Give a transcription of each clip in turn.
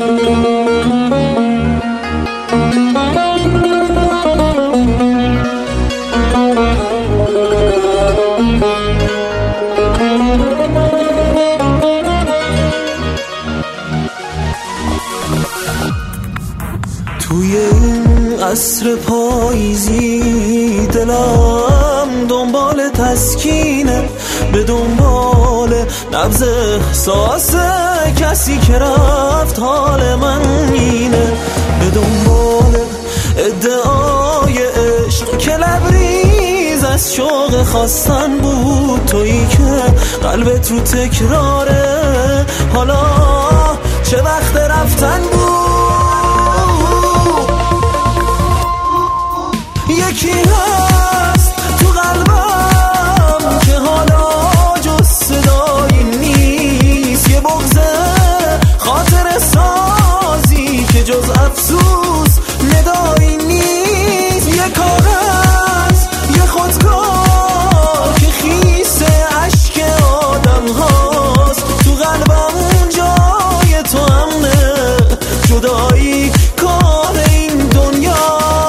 توی این عصر پاییزی دلم دنبال تسکینه، به دنبال نبض احساس کسی که رفت حال من اینه، به دنبال ادعای عشق که لبریز از شوق خواستن بود، تویی که قلبت رو تکراره، حالا چه وقت رفتن بود. یکی هست تو قلبم که حالا جز صدایی نیست، یه بغض خاطر سازی که جز افسوس ندایی نیست، یه کاغذ یه خودکار که خیس عشق آدم هاست، تو قلبم جای تو امنه، جدایی کار این دنیا.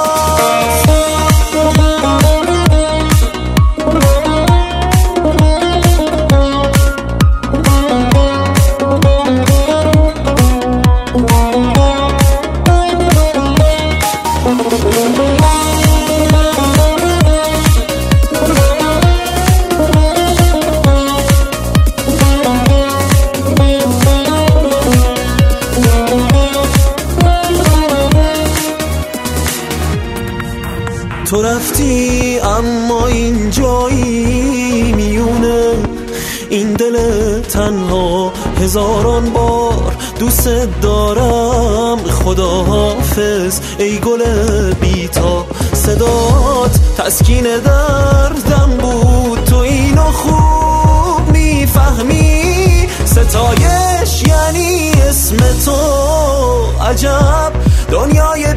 تو رفتی اما این جایی میونه این دل تنها، هزاران بار دوست دارم، خداحافظ ای گل بیتا، صدات تسکین دردم بود، تو اینو خوب میفهمی، ستایش یعنی اسم تو، عجب دنیای